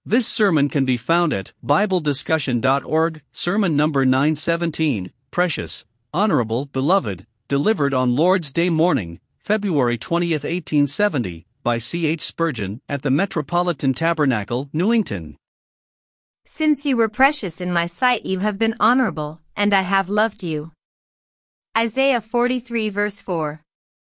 This sermon can be found at BibleDiscussion.org, sermon number 917, Precious, Honorable, Beloved, delivered on Lord's Day morning, February 20, 1870, by C. H. Spurgeon, at the Metropolitan Tabernacle, Newington. Since you were precious in my sight, you have been honorable, and I have loved you. Isaiah 43 verse 4.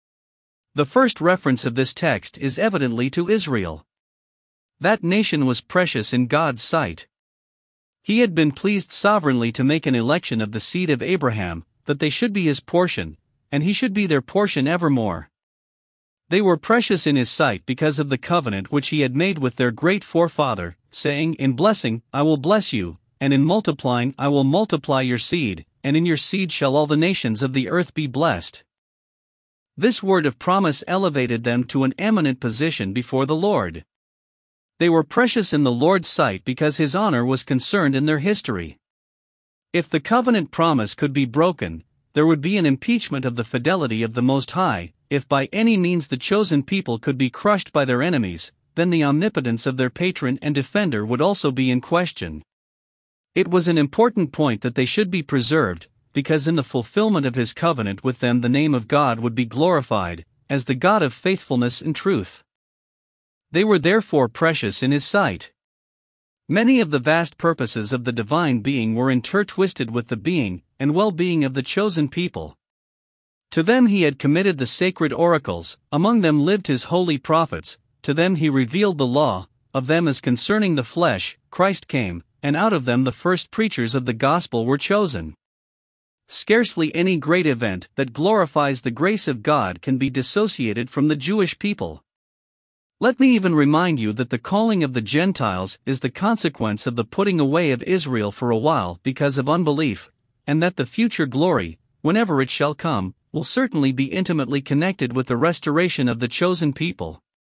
The first reference of this text is evidently to Israel. That nation was precious in God's sight. He had been pleased sovereignly to make an election of the seed of Abraham, that they should be his portion, and he should be their portion evermore. They were precious in his sight because of the covenant which he had made with their great forefather, saying, "In blessing, I will bless you, and in multiplying, I will multiply your seed, and in your seed shall all the nations of the earth be blessed." This word of promise elevated them to an eminent position before the Lord. They were precious in the Lord's sight because his honor was concerned in their history. If the covenant promise could be broken, there would be an impeachment of the fidelity of the Most High. If by any means the chosen people could be crushed by their enemies, then the omnipotence of their patron and defender would also be in question. It was an important point that they should be preserved, because in the fulfillment of his covenant with them the name of God would be glorified, as the God of faithfulness and truth. They were therefore precious in his sight. Many of the vast purposes of the divine being were intertwisted with the being and well-being of the chosen people. To them he had committed the sacred oracles, among them lived his holy prophets, to them he revealed the law, of them as concerning the flesh, Christ came, and out of them the first preachers of the gospel were chosen. Scarcely any great event that glorifies the grace of God can be dissociated from the Jewish people. Let me even remind you that the calling of the Gentiles is the consequence of the putting away of Israel for a while because of unbelief, and that the future glory, whenever it shall come, will certainly be intimately connected with the restoration of the chosen people.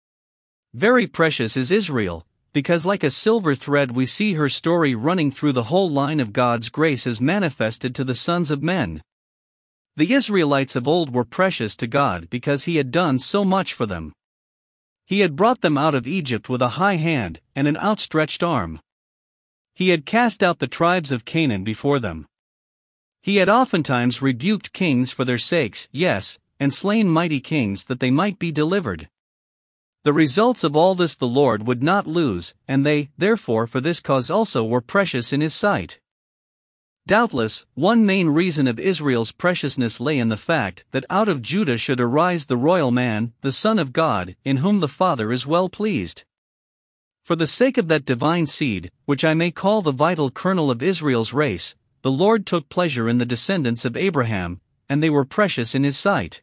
Very precious is Israel, because like a silver thread we see her story running through the whole line of God's grace as manifested to the sons of men. The Israelites of old were precious to God because he had done so much for them. He had brought them out of Egypt with a high hand and an outstretched arm. He had cast out the tribes of Canaan before them. He had oftentimes rebuked kings for their sakes, yes, and slain mighty kings that they might be delivered. The results of all this the Lord would not lose, and they, therefore, for this cause also were precious in his sight. Doubtless, one main reason of Israel's preciousness lay in the fact that out of Judah should arise the royal man, the Son of God, in whom the Father is well pleased. For the sake of that divine seed, which I may call the vital kernel of Israel's race, the Lord took pleasure in the descendants of Abraham, and they were precious in his sight.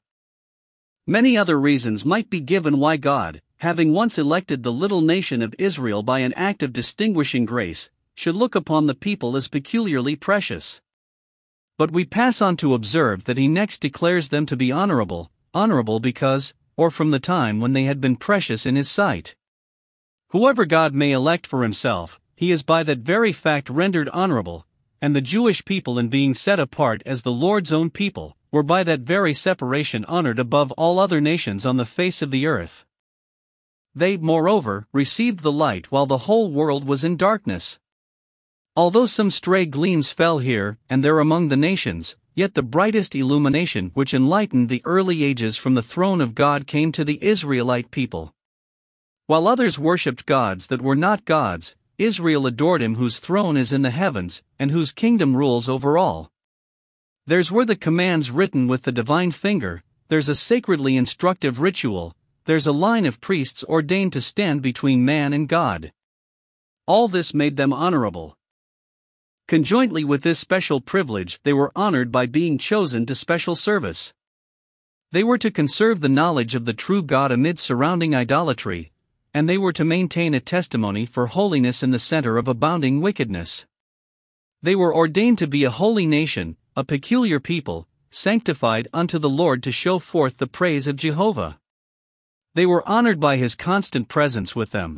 Many other reasons might be given why God, having once elected the little nation of Israel by an act of distinguishing grace, should look upon the people as peculiarly precious. But we pass on to observe that he next declares them to be honorable because, or from the time when they had been precious in his sight. Whoever God may elect for himself, he is by that very fact rendered honorable, and the Jewish people in being set apart as the Lord's own people, were by that very separation honored above all other nations on the face of the earth. They, moreover, received the light while the whole world was in darkness. Although some stray gleams fell here and there among the nations, yet the brightest illumination which enlightened the early ages from the throne of God came to the Israelite people. While others worshipped gods that were not gods, Israel adored him whose throne is in the heavens, and whose kingdom rules over all. Theirs were the commands written with the divine finger, there's a sacredly instructive ritual, there's a line of priests ordained to stand between man and God. All this made them honorable. Conjointly with this special privilege, they were honored by being chosen to special service. They were to conserve the knowledge of the true God amid surrounding idolatry, and they were to maintain a testimony for holiness in the center of abounding wickedness. They were ordained to be a holy nation, a peculiar people, sanctified unto the Lord to show forth the praise of Jehovah. They were honored by his constant presence with them.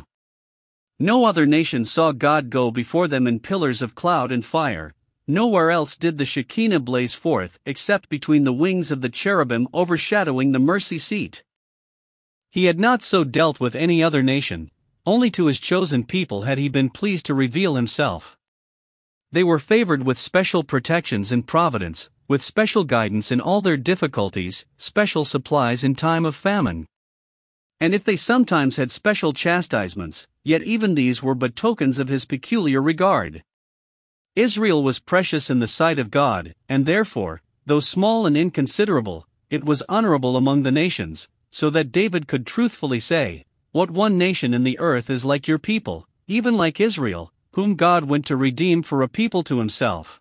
No other nation saw God go before them in pillars of cloud and fire, nowhere else did the Shekinah blaze forth except between the wings of the cherubim overshadowing the mercy seat. He had not so dealt with any other nation, only to his chosen people had he been pleased to reveal himself. They were favored with special protections and providence, with special guidance in all their difficulties, special supplies in time of famine. And if they sometimes had special chastisements, yet even these were but tokens of his peculiar regard. Israel was precious in the sight of God, and therefore, though small and inconsiderable, it was honorable among the nations, so that David could truthfully say, "What one nation in the earth is like your people, even like Israel, whom God went to redeem for a people to himself."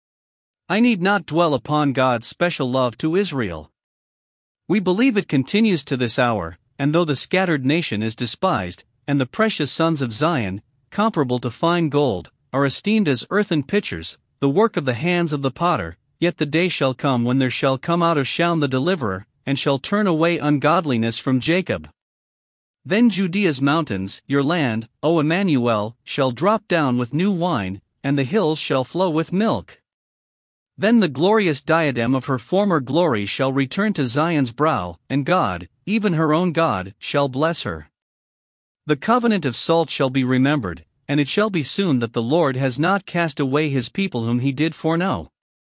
I need not dwell upon God's special love to Israel. We believe it continues to this hour, and though the scattered nation is despised, and the precious sons of Zion, comparable to fine gold, are esteemed as earthen pitchers, the work of the hands of the potter, yet the day shall come when there shall come out of Shaun the deliverer, and shall turn away ungodliness from Jacob. Then Judea's mountains, your land, O Emmanuel, shall drop down with new wine, and the hills shall flow with milk. Then the glorious diadem of her former glory shall return to Zion's brow, and God, even her own God, shall bless her. The covenant of salt shall be remembered, and it shall be soon that the Lord has not cast away his people whom he did foreknow.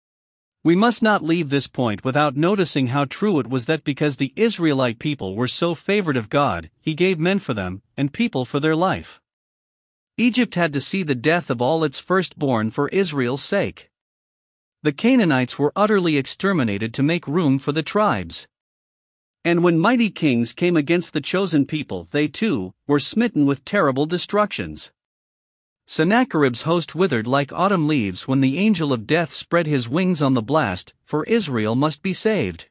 We must not leave this point without noticing how true it was that because the Israelite people were so favored of God, he gave men for them, and people for their life. Egypt had to see the death of all its firstborn for Israel's sake. The Canaanites were utterly exterminated to make room for the tribes. And when mighty kings came against the chosen people, they too were smitten with terrible destructions. Sennacherib's host withered like autumn leaves when the angel of death spread his wings on the blast, for Israel must be saved.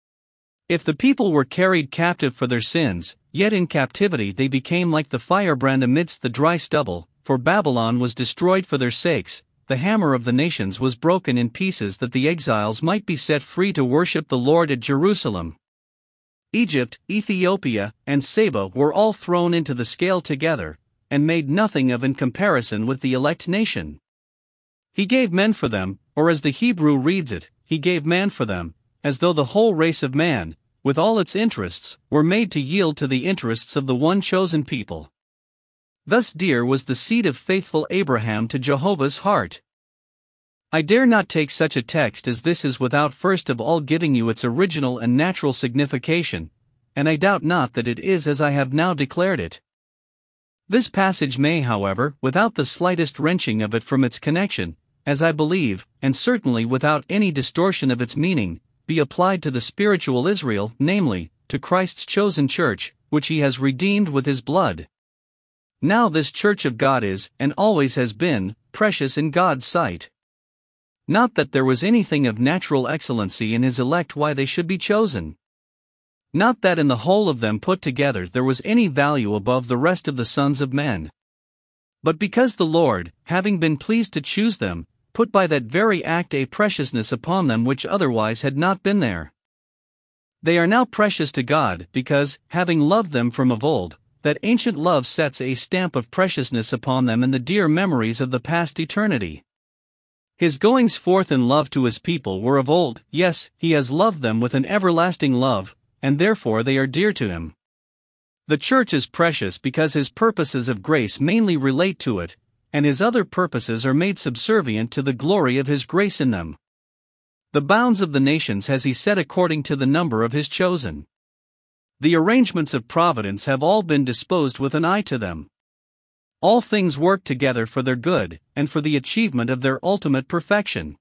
If the people were carried captive for their sins, yet in captivity they became like the firebrand amidst the dry stubble, for Babylon was destroyed for their sakes. The hammer of the nations was broken in pieces that the exiles might be set free to worship the Lord at Jerusalem. Egypt, Ethiopia, and Saba were all thrown into the scale together, and made nothing of in comparison with the elect nation. He gave men for them, or as the Hebrew reads it, he gave man for them, as though the whole race of man, with all its interests, were made to yield to the interests of the one chosen people. Thus dear was the seed of faithful Abraham to Jehovah's heart. I dare not take such a text as this is without first of all giving you its original and natural signification, and I doubt not that it is as I have now declared it. This passage may, however, without the slightest wrenching of it from its connection, as I believe, and certainly without any distortion of its meaning, be applied to the spiritual Israel, namely, to Christ's chosen church, which he has redeemed with his blood. Now this church of God is, and always has been, precious in God's sight. Not that there was anything of natural excellency in his elect why they should be chosen. Not that in the whole of them put together there was any value above the rest of the sons of men. But because the Lord, having been pleased to choose them, put by that very act a preciousness upon them which otherwise had not been there. They are now precious to God because, having loved them from of old, that ancient love sets a stamp of preciousness upon them in the dear memories of the past eternity. His goings forth in love to his people were of old, yes, he has loved them with an everlasting love, and therefore they are dear to him. The church is precious because his purposes of grace mainly relate to it, and his other purposes are made subservient to the glory of his grace in them. The bounds of the nations has he set according to the number of his chosen. The arrangements of providence have all been disposed with an eye to them. All things work together for their good, and for the achievement of their ultimate perfection.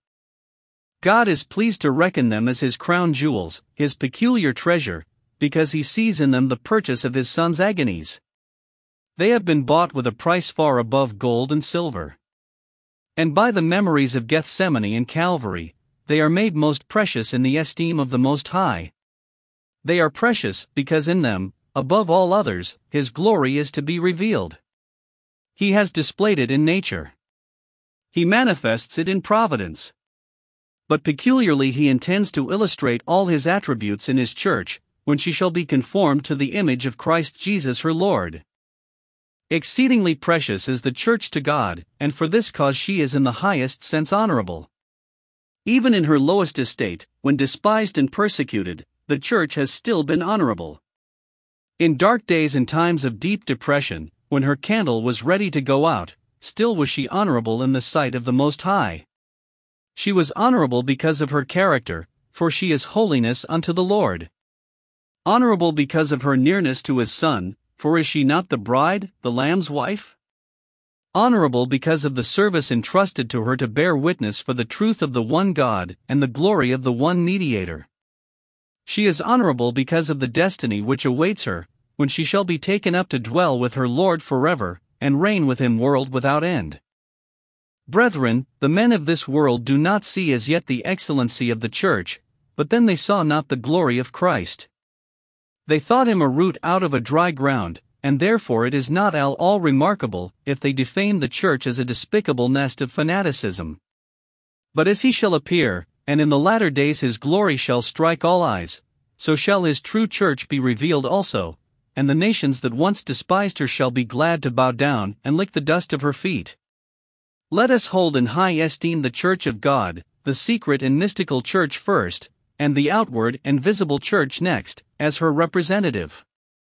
God is pleased to reckon them as his crown jewels, his peculiar treasure, because he sees in them the purchase of his Son's agonies. They have been bought with a price far above gold and silver. And by the memories of Gethsemane and Calvary, they are made most precious in the esteem of the Most High. They are precious because in them, above all others, his glory is to be revealed. He has displayed it in nature. He manifests it in providence. But peculiarly he intends to illustrate all his attributes in his church, when she shall be conformed to the image of Christ Jesus her Lord. Exceedingly precious is the church to God, and for this cause she is in the highest sense honorable. Even in her lowest estate, when despised and persecuted, the church has still been honorable. In dark days and times of deep depression, when her candle was ready to go out, still was she honorable in the sight of the Most High. She was honorable because of her character, for she is holiness unto the Lord. Honorable because of her nearness to his Son, for is she not the bride, the Lamb's wife? Honorable because of the service entrusted to her to bear witness for the truth of the one God and the glory of the one mediator. She is honorable because of the destiny which awaits her, when she shall be taken up to dwell with her Lord forever, and reign with him world without end. Brethren, the men of this world do not see as yet the excellency of the church, but then they saw not the glory of Christ. They thought him a root out of a dry ground, and therefore it is not at all remarkable if they defame the church as a despicable nest of fanaticism. But as he shall appear, and in the latter days his glory shall strike all eyes, so shall his true church be revealed also, and the nations that once despised her shall be glad to bow down and lick the dust of her feet. Let us hold in high esteem the church of God, the secret and mystical church first, and the outward and visible church next, as her representative.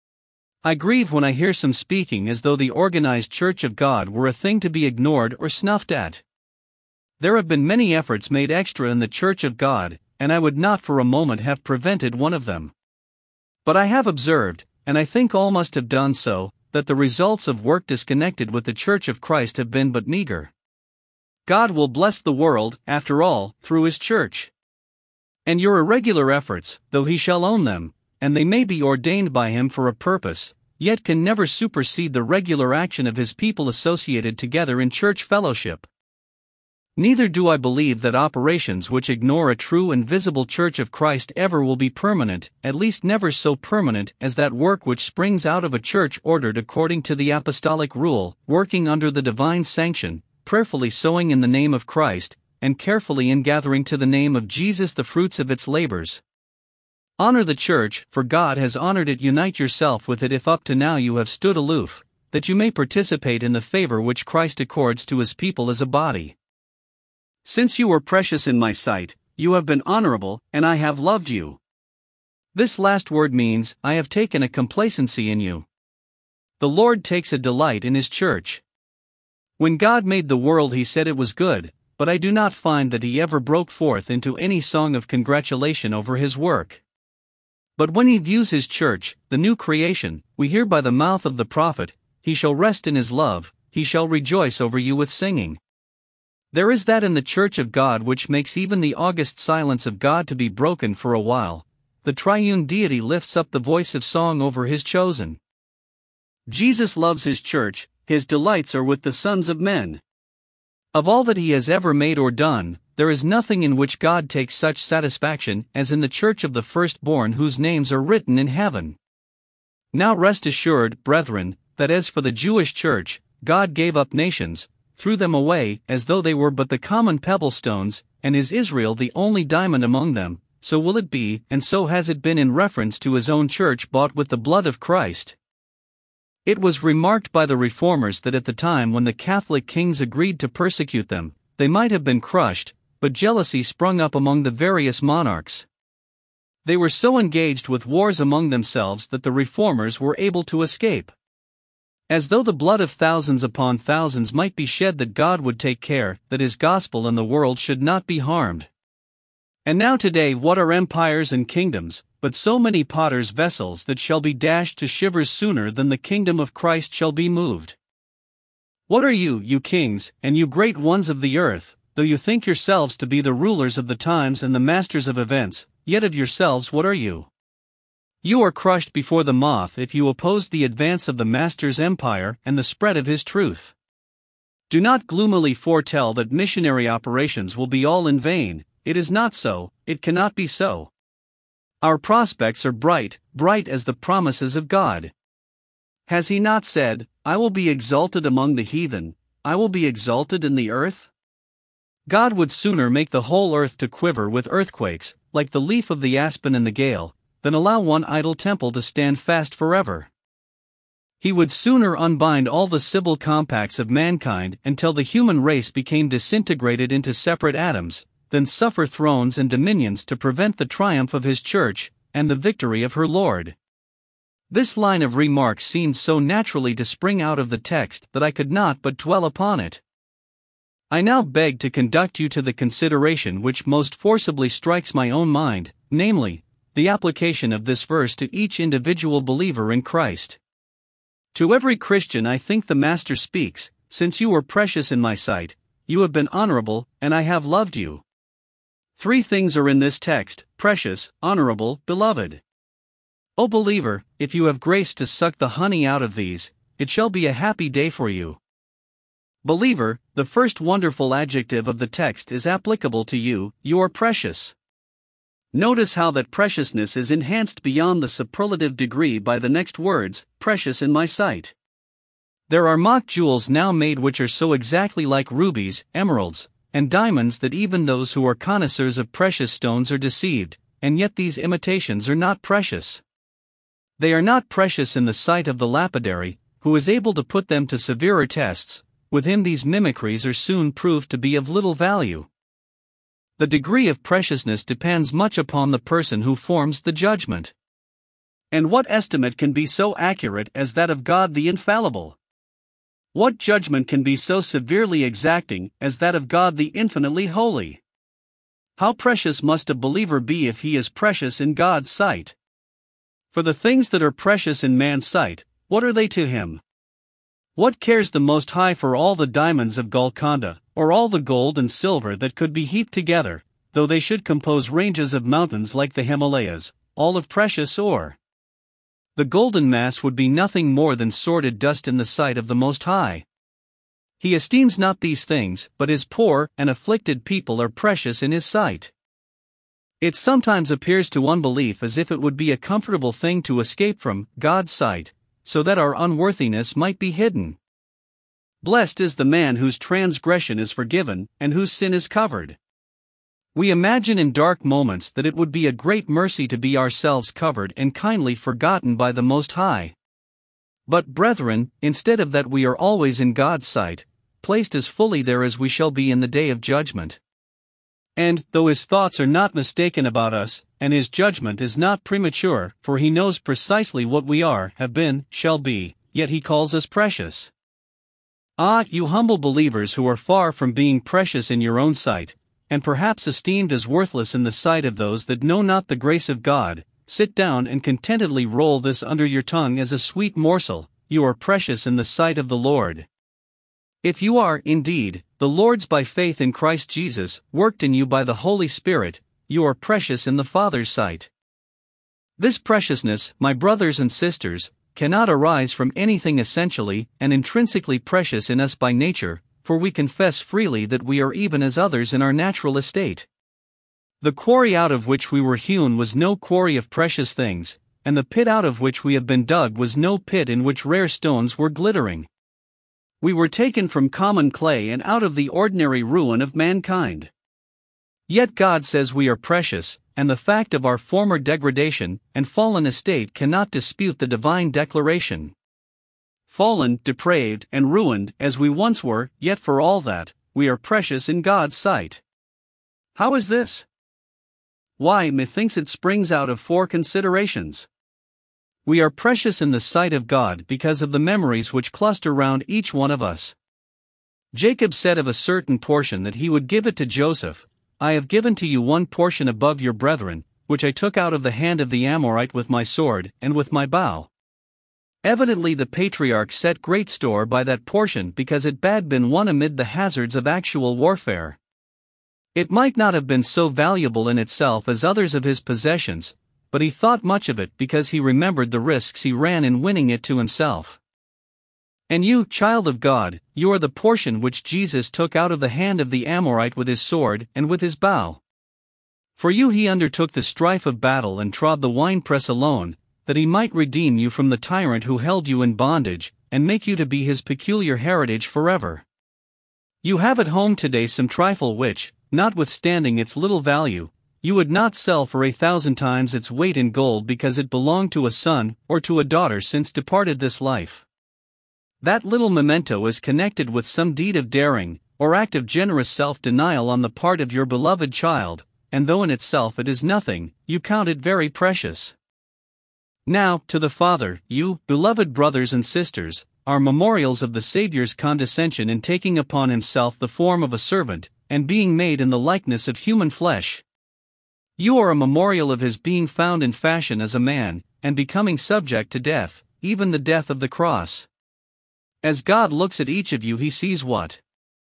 I grieve when I hear some speaking as though the organized church of God were a thing to be ignored or snuffed at. There have been many efforts made extra in the church of God, and I would not for a moment have prevented one of them. But I have observed, and I think all must have done so, that the results of work disconnected with the church of Christ have been but meager. God will bless the world, after all, through his church. And your irregular efforts, though he shall own them, and they may be ordained by him for a purpose, yet can never supersede the regular action of his people associated together in church fellowship. Neither do I believe that operations which ignore a true and visible church of Christ ever will be permanent, at least never so permanent as that work which springs out of a church ordered according to the apostolic rule, working under the divine sanction, prayerfully sowing in the name of Christ, and carefully ingathering to the name of Jesus the fruits of its labors. Honor the church, for God has honored it. Unite yourself with it if up to now you have stood aloof, that you may participate in the favor which Christ accords to his people as a body. Since you were precious in my sight, you have been honorable, and I have loved you. This last word means, I have taken a complacency in you. The Lord takes a delight in his church. When God made the world he said it was good, but I do not find that he ever broke forth into any song of congratulation over his work. But when he views his church, the new creation, we hear by the mouth of the prophet, he shall rest in his love, he shall rejoice over you with singing. There is that in the church of God which makes even the august silence of God to be broken for a while. The triune deity lifts up the voice of song over his chosen. Jesus loves his church, his delights are with the sons of men. Of all that he has ever made or done, there is nothing in which God takes such satisfaction as in the church of the firstborn whose names are written in heaven. Now rest assured, brethren, that as for the Jewish church, God gave up nations, threw them away as though they were but the common pebble stones, and is Israel the only diamond among them. So will it be, and so has it been in reference to his own church bought with the blood of Christ. It was remarked by the Reformers that at the time when the Catholic kings agreed to persecute them, they might have been crushed, but jealousy sprung up among the various monarchs. They were so engaged with wars among themselves that the Reformers were able to escape. As though the blood of thousands upon thousands might be shed, that God would take care that his gospel and the world should not be harmed. And now today what are empires and kingdoms, but so many potters' vessels that shall be dashed to shivers sooner than the kingdom of Christ shall be moved? What are you, you kings, and you great ones of the earth, though you think yourselves to be the rulers of the times and the masters of events, yet of yourselves what are you? You are crushed before the moth if you oppose the advance of the Master's empire and the spread of his truth. Do not gloomily foretell that missionary operations will be all in vain. It is not so, it cannot be so. Our prospects are bright, bright as the promises of God. Has he not said, I will be exalted among the heathen, I will be exalted in the earth? God would sooner make the whole earth to quiver with earthquakes, like the leaf of the aspen in the gale, than allow one idle temple to stand fast forever. He would sooner unbind all the civil compacts of mankind until the human race became disintegrated into separate atoms, than suffer thrones and dominions to prevent the triumph of his church, and the victory of her Lord. This line of remarks seemed so naturally to spring out of the text that I could not but dwell upon it. I now beg to conduct you to the consideration which most forcibly strikes my own mind, namely, the application of this verse to each individual believer in Christ. To every Christian I think the Master speaks, "Since you were precious in my sight, you have been honorable, and I have loved you." 3 things are in this text: precious, honorable, beloved. O believer, if you have grace to suck the honey out of these, it shall be a happy day for you. Believer, the first wonderful adjective of the text is applicable to you: you are precious. Notice how that preciousness is enhanced beyond the superlative degree by the next words: precious in my sight. There are mock jewels now made which are so exactly like rubies, emeralds, and diamonds that even those who are connoisseurs of precious stones are deceived, and yet these imitations are not precious. They are not precious in the sight of the lapidary, who is able to put them to severer tests. With him these mimicries are soon proved to be of little value. The degree of preciousness depends much upon the person who forms the judgment. And what estimate can be so accurate as that of God the infallible? What judgment can be so severely exacting as that of God the infinitely holy? How precious must a believer be if he is precious in God's sight? For the things that are precious in man's sight, what are they to him? What cares the Most High for all the diamonds of Golconda, or all the gold and silver that could be heaped together, though they should compose ranges of mountains like the Himalayas, all of precious ore? The golden mass would be nothing more than sordid dust in the sight of the Most High. He esteems not these things, but his poor and afflicted people are precious in his sight. It sometimes appears to unbelief as if it would be a comfortable thing to escape from God's sight, so that our unworthiness might be hidden. Blessed is the man whose transgression is forgiven, and whose sin is covered. We imagine in dark moments that it would be a great mercy to be ourselves covered and kindly forgotten by the Most High. But brethren, instead of that we are always in God's sight, placed as fully there as we shall be in the day of judgment. And, though his thoughts are not mistaken about us, and his judgment is not premature, for he knows precisely what we are, have been, shall be, yet he calls us precious. Ah, you humble believers who are far from being precious in your own sight, and perhaps esteemed as worthless in the sight of those that know not the grace of God, sit down and contentedly roll this under your tongue as a sweet morsel: you are precious in the sight of the Lord. If you are, indeed, the Lord's by faith in Christ Jesus, worked in you by the Holy Spirit, you are precious in the Father's sight. This preciousness, my brothers and sisters, cannot arise from anything essentially and intrinsically precious in us by nature, for we confess freely that we are even as others in our natural estate. The quarry out of which we were hewn was no quarry of precious things, and the pit out of which we have been dug was no pit in which rare stones were glittering. We were taken from common clay and out of the ordinary ruin of mankind. Yet God says we are precious, and the fact of our former degradation and fallen estate cannot dispute the divine declaration. Fallen, depraved, and ruined as we once were, yet for all that, we are precious in God's sight. How is this? Why, methinks it springs out of 4 considerations. We are precious in the sight of God because of the memories which cluster round each one of us. Jacob said of a certain portion that he would give it to Joseph: "I have given to you one portion above your brethren, which I took out of the hand of the Amorite with my sword and with my bow." Evidently the patriarch set great store by that portion because it had been won amid the hazards of actual warfare. It might not have been so valuable in itself as others of his possessions, but he thought much of it because he remembered the risks he ran in winning it to himself. And you, child of God, you are the portion which Jesus took out of the hand of the Amorite with his sword and with his bow. For you he undertook the strife of battle and trod the winepress alone, that he might redeem you from the tyrant who held you in bondage, and make you to be his peculiar heritage forever. You have at home today some trifle which, notwithstanding its little value, you would not sell for 1,000 times its weight in gold because it belonged to a son or to a daughter since departed this life. That little memento is connected with some deed of daring, or act of generous self-denial on the part of your beloved child, and though in itself it is nothing, you count it very precious. Now, to the Father, you, beloved brothers and sisters, are memorials of the Saviour's condescension in taking upon himself the form of a servant, and being made in the likeness of human flesh. You are a memorial of his being found in fashion as a man, and becoming subject to death, even the death of the cross. As God looks at each of you, he sees what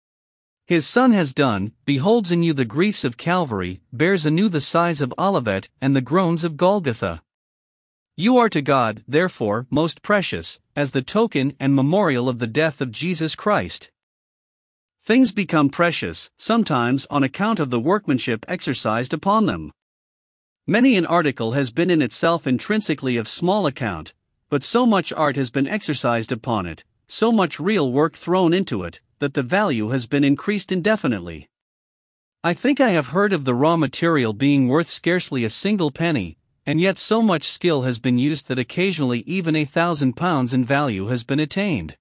his Son has done, beholds in you the griefs of Calvary, bears anew the sighs of Olivet and the groans of Golgotha. You are to God, therefore, most precious, as the token and memorial of the death of Jesus Christ. Things become precious, sometimes on account of the workmanship exercised upon them. Many an article has been in itself intrinsically of small account, but so much art has been exercised upon it, so much real work thrown into it, that the value has been increased indefinitely. I think I have heard of the raw material being worth scarcely a single penny, and yet so much skill has been used that occasionally even £1,000 in value has been attained.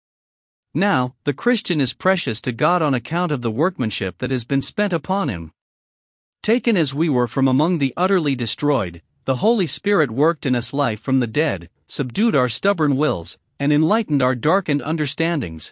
Now, the Christian is precious to God on account of the workmanship that has been spent upon him. Taken as we were from among the utterly destroyed, the Holy Spirit worked in us life from the dead, subdued our stubborn wills, and enlightened our darkened understandings.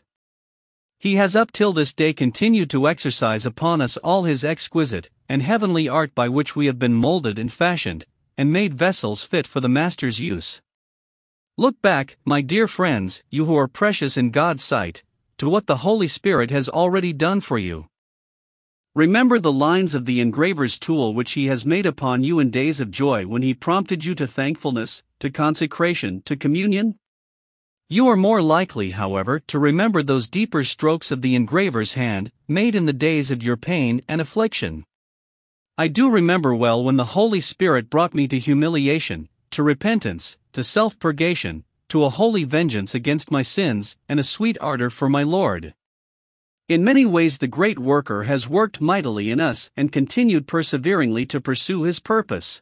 He has up till this day continued to exercise upon us all his exquisite and heavenly art by which we have been molded and fashioned, and made vessels fit for the Master's use. Look back, my dear friends, you who are precious in God's sight, to what the Holy Spirit has already done for you. Remember the lines of the engraver's tool which he has made upon you in days of joy when he prompted you to thankfulness, to consecration, to communion. You are more likely, however, to remember those deeper strokes of the engraver's hand, made in the days of your pain and affliction. I do remember well when the Holy Spirit brought me to humiliation, to repentance, to self-purgation, to a holy vengeance against my sins, and a sweet ardor for my Lord. In many ways the great worker has worked mightily in us and continued perseveringly to pursue his purpose.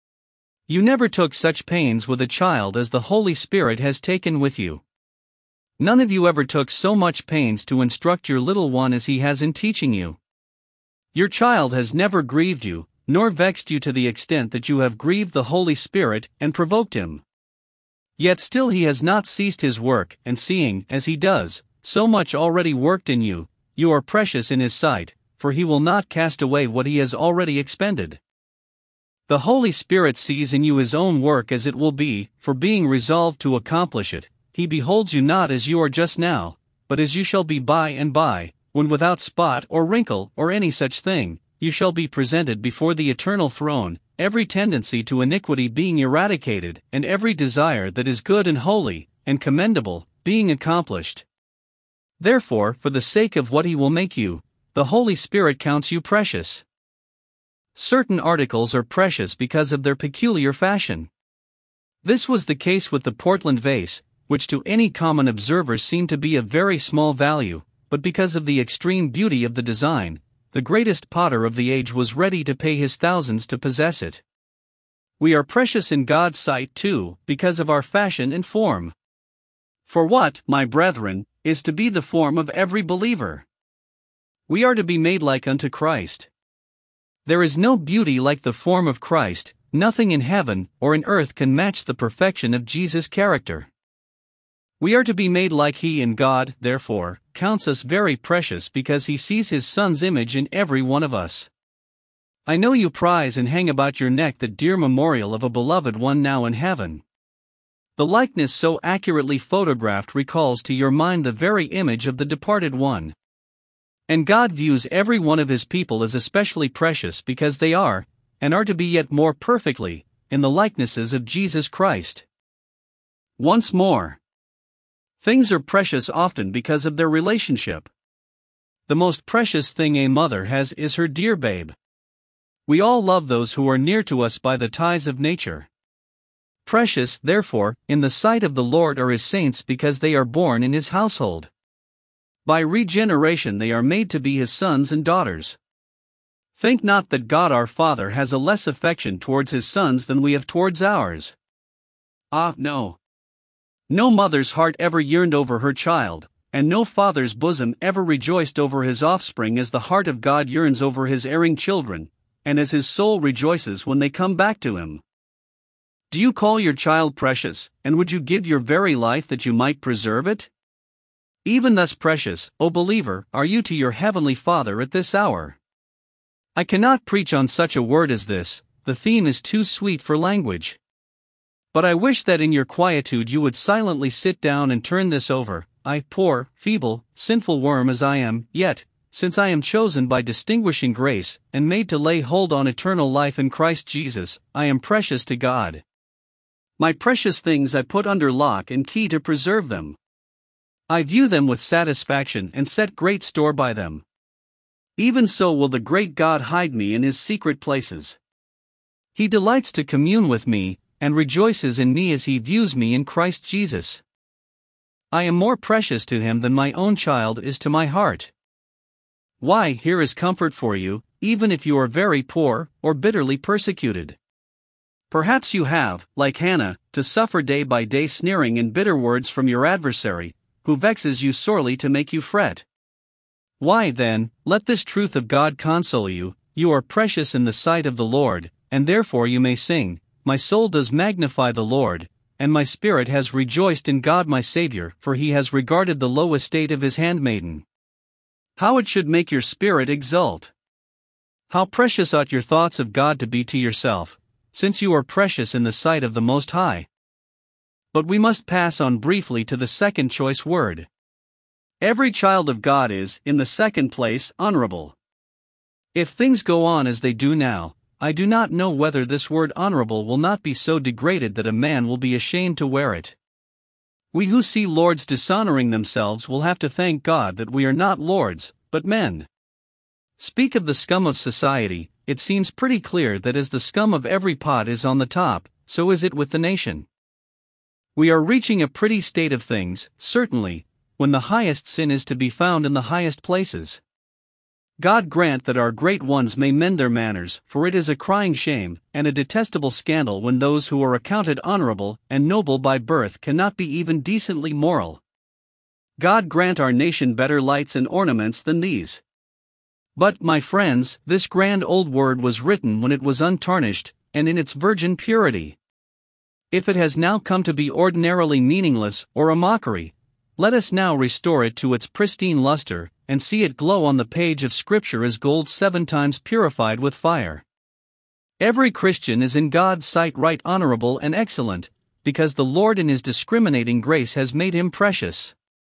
You never took such pains with a child as the Holy Spirit has taken with you. None of you ever took so much pains to instruct your little one as he has in teaching you. Your child has never grieved you, nor vexed you to the extent that you have grieved the Holy Spirit and provoked him. Yet still he has not ceased his work, and seeing, as he does, so much already worked in you, you are precious in his sight, for he will not cast away what he has already expended. The Holy Spirit sees in you his own work as it will be, for being resolved to accomplish it, he beholds you not as you are just now, but as you shall be by and by, when without spot or wrinkle or any such thing, you shall be presented before the eternal throne, every tendency to iniquity being eradicated, and every desire that is good and holy, and commendable, being accomplished. Therefore, for the sake of what he will make you, the Holy Spirit counts you precious. Certain articles are precious because of their peculiar fashion. This was the case with the Portland vase, which to any common observer seemed to be of very small value, but because of the extreme beauty of the design, the greatest potter of the age was ready to pay his thousands to possess it. We are precious in God's sight too, because of our fashion and form. For what, my brethren, is to be the form of every believer? We are to be made like unto Christ. There is no beauty like the form of Christ, nothing in heaven or in earth can match the perfection of Jesus' character. We are to be made like he, and God, therefore, counts us very precious because he sees his Son's image in every one of us. I know you prize and hang about your neck the dear memorial of a beloved one now in heaven. The likeness so accurately photographed recalls to your mind the very image of the departed one. And God views every one of his people as especially precious because they are, and are to be yet more perfectly, in the likenesses of Jesus Christ. Once more, things are precious often because of their relationship. The most precious thing a mother has is her dear babe. We all love those who are near to us by the ties of nature. Precious, therefore, in the sight of the Lord are his saints because they are born in his household. By regeneration they are made to be his sons and daughters. Think not that God our Father has a less affection towards his sons than we have towards ours. Ah, no. No mother's heart ever yearned over her child, and no father's bosom ever rejoiced over his offspring as the heart of God yearns over his erring children, and as his soul rejoices when they come back to him. Do you call your child precious, and would you give your very life that you might preserve it? Even thus precious, O believer, are you to your heavenly Father at this hour. I cannot preach on such a word as this, the theme is too sweet for language. But I wish that in your quietude you would silently sit down and turn this over. I, poor, feeble, sinful worm as I am, yet, since I am chosen by distinguishing grace, and made to lay hold on eternal life in Christ Jesus, I am precious to God. My precious things I put under lock and key to preserve them. I view them with satisfaction and set great store by them. Even so will the great God hide me in his secret places. He delights to commune with me, and rejoices in me as he views me in Christ Jesus. I am more precious to him than my own child is to my heart. Why, here is comfort for you, even if you are very poor, or bitterly persecuted. Perhaps you have, like Hannah, to suffer day by day sneering and bitter words from your adversary, who vexes you sorely to make you fret. Why then, let this truth of God console you, you are precious in the sight of the Lord, and therefore you may sing, my soul does magnify the Lord, and my spirit has rejoiced in God my Saviour, for he has regarded the low estate of his handmaiden. How it should make your spirit exult! How precious ought your thoughts of God to be to yourself, since you are precious in the sight of the Most High. But we must pass on briefly to the second choice word. Every child of God is, in the second place, honorable. If things go on as they do now, I do not know whether this word honorable will not be so degraded that a man will be ashamed to wear it. We who see lords dishonoring themselves will have to thank God that we are not lords, but men. Speak of the scum of society, it seems pretty clear that as the scum of every pot is on the top, so is it with the nation. We are reaching a pretty state of things, certainly, when the highest sin is to be found in the highest places. God grant that our great ones may mend their manners, for it is a crying shame, and a detestable scandal when those who are accounted honorable and noble by birth cannot be even decently moral. God grant our nation better lights and ornaments than these. But, my friends, this grand old word was written when it was untarnished, and in its virgin purity. If it has now come to be ordinarily meaningless or a mockery, let us now restore it to its pristine luster, and see it glow on the page of Scripture as gold 7 times purified with fire. Every Christian is in God's sight right honorable and excellent, because the Lord in his discriminating grace has made him precious.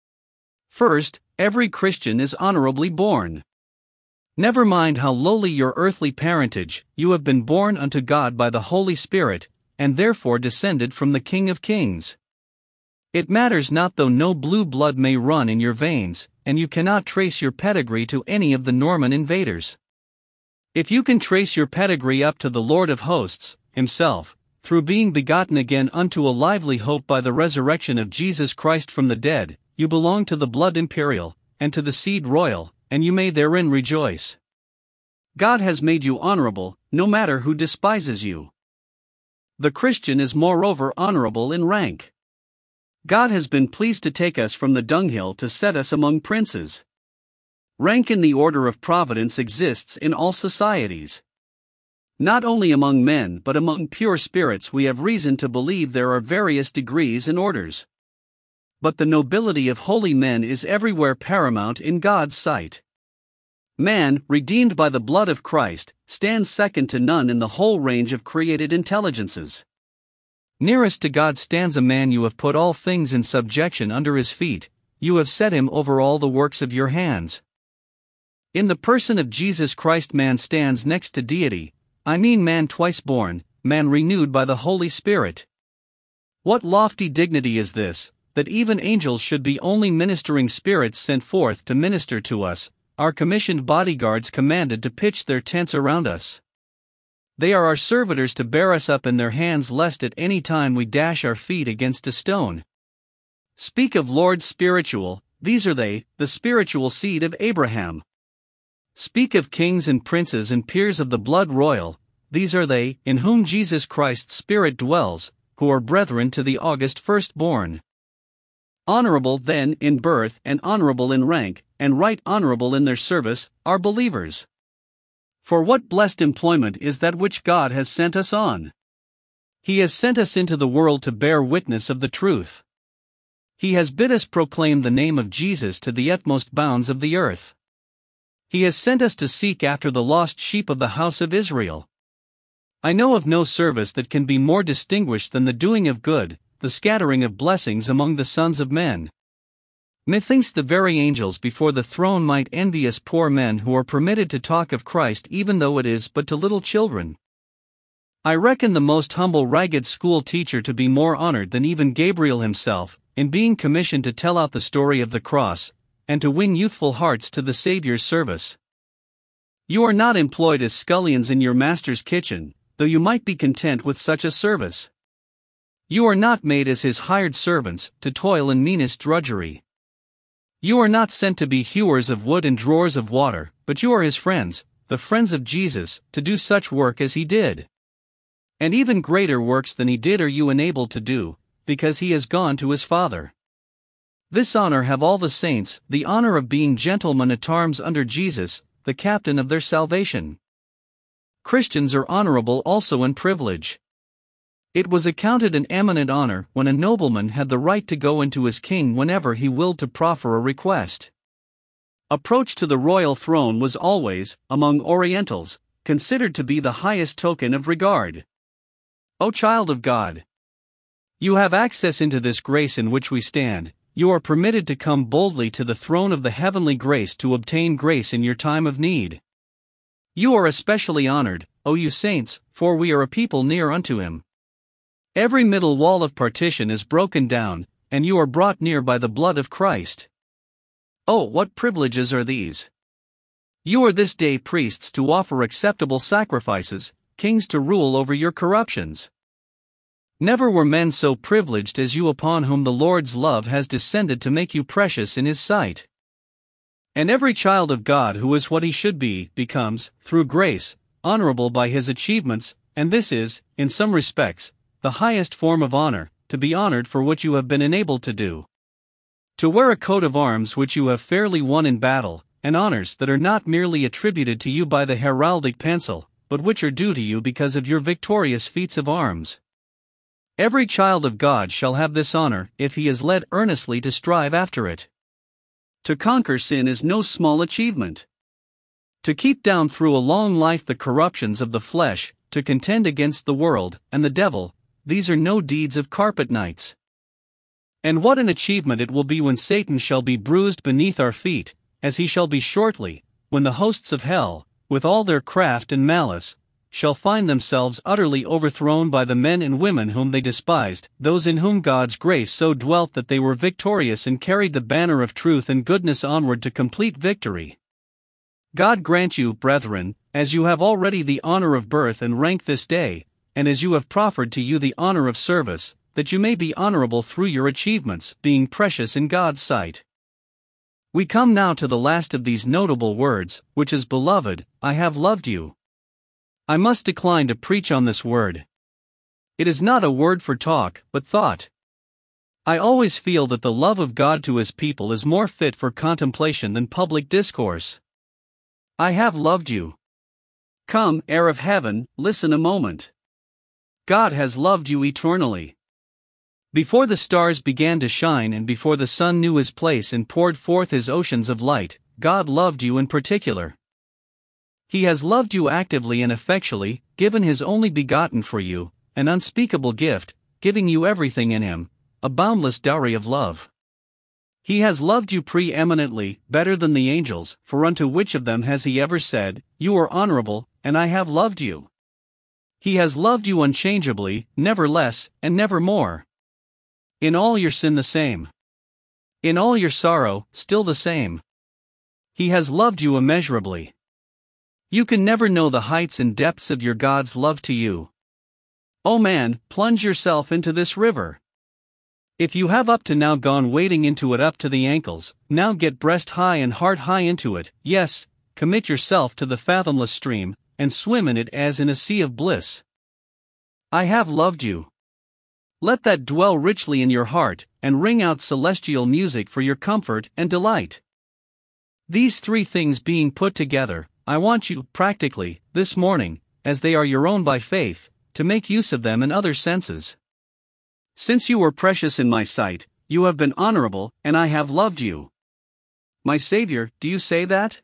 First, every Christian is honorably born. Never mind how lowly your earthly parentage, you have been born unto God by the Holy Spirit, and therefore descended from the King of Kings. It matters not though no blue blood may run in your veins, and you cannot trace your pedigree to any of the Norman invaders. If you can trace your pedigree up to the Lord of hosts, himself, through being begotten again unto a lively hope by the resurrection of Jesus Christ from the dead, you belong to the blood imperial, and to the seed royal, and you may therein rejoice. God has made you honorable, no matter who despises you. The Christian is moreover honorable in rank. God has been pleased to take us from the dunghill to set us among princes. Rank in the order of providence exists in all societies. Not only among men but among pure spirits we have reason to believe there are various degrees and orders. But the nobility of holy men is everywhere paramount in God's sight. Man, redeemed by the blood of Christ, stands second to none in the whole range of created intelligences. Nearest to God stands a man you have put all things in subjection under his feet, you have set him over all the works of your hands. In the person of Jesus Christ man stands next to deity, I mean man twice born, man renewed by the Holy Spirit. What lofty dignity is this, that even angels should be only ministering spirits sent forth to minister to us, our commissioned bodyguards commanded to pitch their tents around us. They are our servitors to bear us up in their hands lest at any time we dash our feet against a stone. Speak of lords spiritual, these are they, the spiritual seed of Abraham. Speak of kings and princes and peers of the blood royal, these are they, in whom Jesus Christ's Spirit dwells, who are brethren to the august firstborn. Honorable then in birth and honorable in rank, and right honorable in their service, are believers. For what blessed employment is that which God has sent us on? He has sent us into the world to bear witness of the truth. He has bid us proclaim the name of Jesus to the utmost bounds of the earth. He has sent us to seek after the lost sheep of the house of Israel. I know of no service that can be more distinguished than the doing of good, the scattering of blessings among the sons of men. Methinks the very angels before the throne might envy us poor men who are permitted to talk of Christ even though it is but to little children. I reckon the most humble ragged school teacher to be more honored than even Gabriel himself, in being commissioned to tell out the story of the cross, and to win youthful hearts to the Saviour's service. You are not employed as scullions in your master's kitchen, though you might be content with such a service. You are not made as his hired servants, to toil in meanest drudgery. You are not sent to be hewers of wood and drawers of water, but you are his friends, the friends of Jesus, to do such work as he did. And even greater works than he did are you enabled to do, because he has gone to his Father. This honor have all the saints, the honor of being gentlemen at arms under Jesus, the captain of their salvation. Christians are honorable also in privilege. It was accounted an eminent honor when a nobleman had the right to go into his king whenever he willed to proffer a request. Approach to the royal throne was always, among Orientals, considered to be the highest token of regard. O child of God! You have access into this grace in which we stand. You are permitted to come boldly to the throne of the heavenly grace to obtain grace in your time of need. You are especially honored, O you saints, for we are a people near unto him. Every middle wall of partition is broken down, and you are brought near by the blood of Christ. Oh, what privileges are these! You are this day priests to offer acceptable sacrifices, kings to rule over your corruptions. Never were men so privileged as you upon whom the Lord's love has descended to make you precious in his sight. And every child of God who is what he should be, becomes, through grace, honorable by his achievements, and this is, in some respects, the highest form of honor, to be honored for what you have been enabled to do. To wear a coat of arms which you have fairly won in battle, and honors that are not merely attributed to you by the heraldic pencil, but which are due to you because of your victorious feats of arms. Every child of God shall have this honor if he is led earnestly to strive after it. To conquer sin is no small achievement. To keep down through a long life the corruptions of the flesh, to contend against the world and the devil, these are no deeds of carpet knights. And what an achievement it will be when Satan shall be bruised beneath our feet, as he shall be shortly, when the hosts of hell, with all their craft and malice, shall find themselves utterly overthrown by the men and women whom they despised, those in whom God's grace so dwelt that they were victorious and carried the banner of truth and goodness onward to complete victory. God grant you, brethren, as you have already the honor of birth and rank this day, and as you have proffered to you the honor of service, that you may be honorable through your achievements, being precious in God's sight. We come now to the last of these notable words, which is, Beloved, I have loved you. I must decline to preach on this word. It is not a word for talk, but thought. I always feel that the love of God to his people is more fit for contemplation than public discourse. I have loved you. Come, heir of heaven, listen a moment. God has loved you eternally. Before the stars began to shine and before the sun knew his place and poured forth his oceans of light, God loved you in particular. He has loved you actively and effectually, given his only begotten for you, an unspeakable gift, giving you everything in him, a boundless dowry of love. He has loved you preeminently, better than the angels, for unto which of them has he ever said, You are honorable, and I have loved you? He has loved you unchangeably, never less, and never more. In all your sin the same. In all your sorrow, still the same. He has loved you immeasurably. You can never know the heights and depths of your God's love to you. O man, plunge yourself into this river. If you have up to now gone wading into it up to the ankles, now get breast high and heart high into it, yes, commit yourself to the fathomless stream, and swim in it as in a sea of bliss. I have loved you. Let that dwell richly in your heart, and ring out celestial music for your comfort and delight. These three things being put together, I want you, practically, this morning, as they are your own by faith, to make use of them in other senses. Since you were precious in my sight, you have been honorable, and I have loved you. My Savior, do you say that?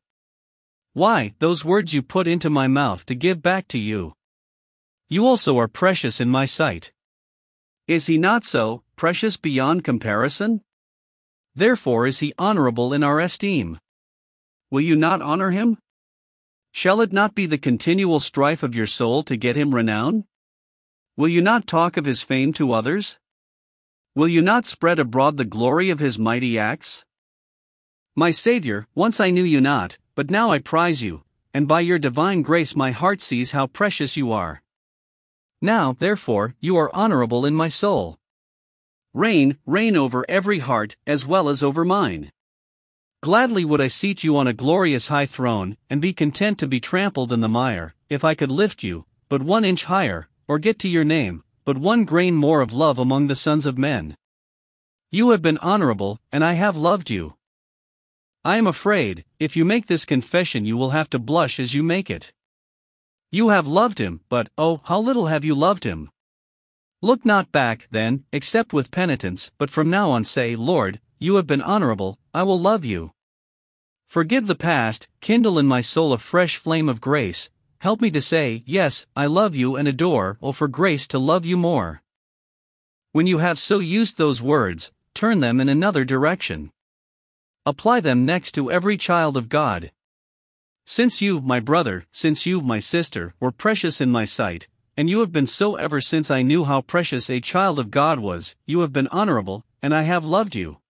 Why, those words you put into my mouth to give back to you. You also are precious in my sight. Is he not so, precious beyond comparison? Therefore is he honorable in our esteem. Will you not honor him? Shall it not be the continual strife of your soul to get him renown? Will you not talk of his fame to others? Will you not spread abroad the glory of his mighty acts? My Savior, once I knew you not, but now I prize you, and by your divine grace my heart sees how precious you are. Now, therefore, you are honorable in my soul. Reign over every heart, as well as over mine. Gladly would I seat you on a glorious high throne, and be content to be trampled in the mire, if I could lift you but 1 inch higher, or get to your name but 1 grain more of love among the sons of men. You have been honorable, and I have loved you. I am afraid, if you make this confession you will have to blush as you make it. You have loved him, but, oh, how little have you loved him. Look not back, then, except with penitence, but from now on say, Lord, you have been honorable, I will love you. Forgive the past, kindle in my soul a fresh flame of grace, help me to say, yes, I love you and adore, oh for grace to love you more. When you have so used those words, turn them in another direction. Apply them next to every child of God. Since you, my brother, since you, my sister, were precious in my sight, and you have been so ever since I knew how precious a child of God was, you have been honorable, and I have loved you.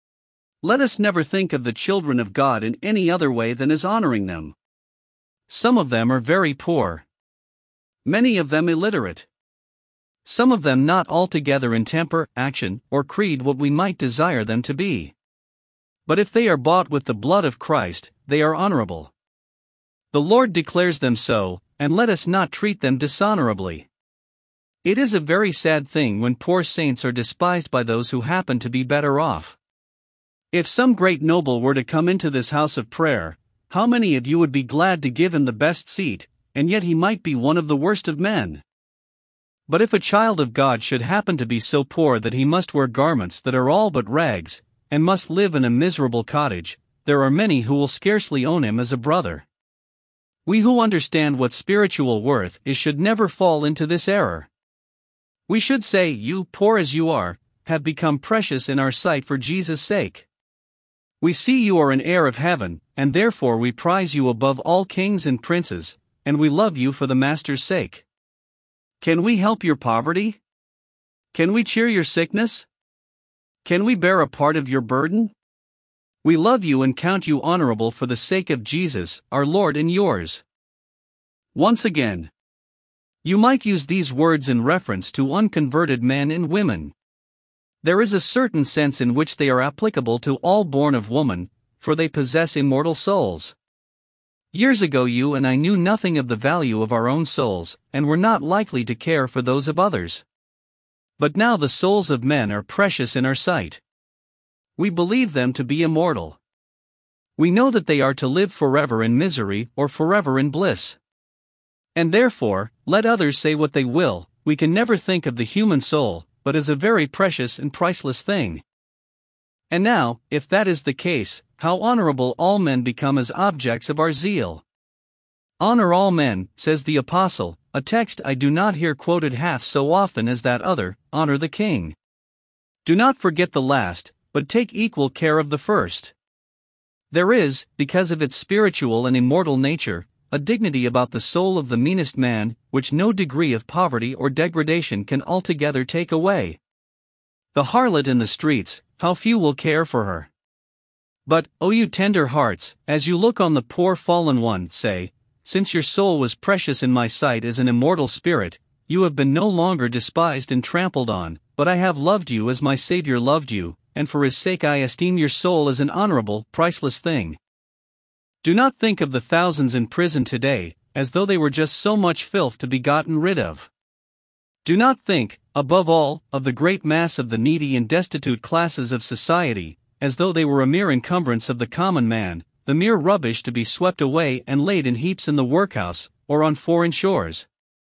Let us never think of the children of God in any other way than as honoring them. Some of them are very poor. Many of them illiterate. Some of them not altogether in temper, action, or creed what we might desire them to be. But if they are bought with the blood of Christ, they are honorable. The Lord declares them so, and let us not treat them dishonorably. It is a very sad thing when poor saints are despised by those who happen to be better off. If some great noble were to come into this house of prayer, how many of you would be glad to give him the best seat, and yet he might be one of the worst of men? But if a child of God should happen to be so poor that he must wear garments that are all but rags, and must live in a miserable cottage, there are many who will scarcely own him as a brother. We who understand what spiritual worth is should never fall into this error. We should say, you, poor as you are, have become precious in our sight for Jesus' sake. We see you are an heir of heaven, and therefore we prize you above all kings and princes, and we love you for the Master's sake. Can we help your poverty? Can we cheer your sickness? Can we bear a part of your burden? We love you and count you honorable for the sake of Jesus, our Lord and yours. Once again, you might use these words in reference to unconverted men and women. There is a certain sense in which they are applicable to all born of woman, for they possess immortal souls. Years ago you and I knew nothing of the value of our own souls, and were not likely to care for those of others. But now the souls of men are precious in our sight. We believe them to be immortal. We know that they are to live forever in misery or forever in bliss. And therefore, let others say what they will, we can never think of the human soul but as a very precious and priceless thing. And now, if that is the case, how honorable all men become as objects of our zeal. Honor all men, says the Apostle, a text I do not hear quoted half so often as that other, honor the king. Do not forget the last, but take equal care of the first. There is, because of its spiritual and immortal nature, a dignity about the soul of the meanest man, which no degree of poverty or degradation can altogether take away. The harlot in the streets, how few will care for her. But, O you tender hearts, as you look on the poor fallen one, say, since your soul was precious in my sight as an immortal spirit, you have been no longer despised and trampled on, but I have loved you as my Savior loved you, and for his sake I esteem your soul as an honorable, priceless thing. Do not think of the thousands in prison today, as though they were just so much filth to be gotten rid of. Do not think, above all, of the great mass of the needy and destitute classes of society, as though they were a mere encumbrance of the common man, the mere rubbish to be swept away and laid in heaps in the workhouse, or on foreign shores.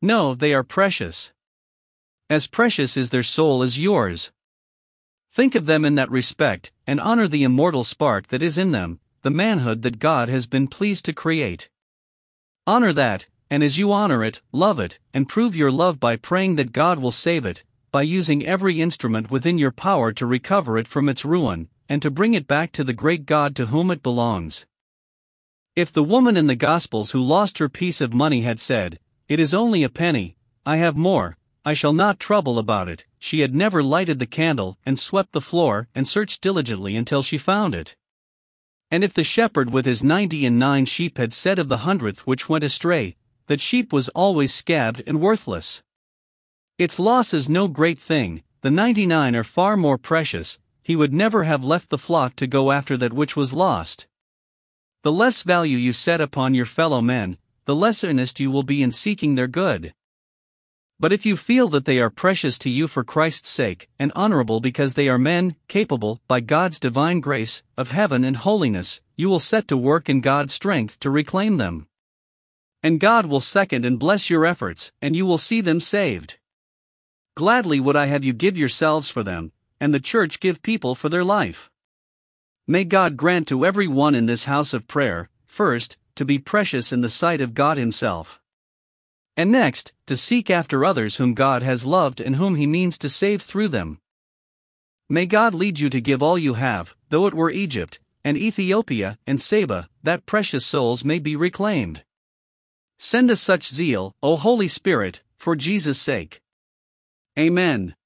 No, they are precious. As precious is their soul as yours. Think of them in that respect, and honor the immortal spark that is in them, the manhood that God has been pleased to create. Honor that, and as you honor it, love it, and prove your love by praying that God will save it, by using every instrument within your power to recover it from its ruin, and to bring it back to the great God to whom it belongs. If the woman in the Gospels who lost her piece of money had said, "It is only a penny, I have more, I shall not trouble about it," she had never lighted the candle and swept the floor and searched diligently until she found it. And if the shepherd with his 99 sheep had said of the 100th which went astray, that sheep was always scabbed and worthless. Its loss is no great thing, the 99 are far more precious, he would never have left the flock to go after that which was lost. The less value you set upon your fellow men, the less earnest you will be in seeking their good. But if you feel that they are precious to you for Christ's sake, and honorable because they are men, capable, by God's divine grace, of heaven and holiness, you will set to work in God's strength to reclaim them. And God will second and bless your efforts, and you will see them saved. Gladly would I have you give yourselves for them, and the church give people for their life. May God grant to every one in this house of prayer, first, to be precious in the sight of God Himself. And next, to seek after others whom God has loved and whom He means to save through them. May God lead you to give all you have, though it were Egypt, and Ethiopia, and Saba, that precious souls may be reclaimed. Send us such zeal, O Holy Spirit, for Jesus' sake. Amen.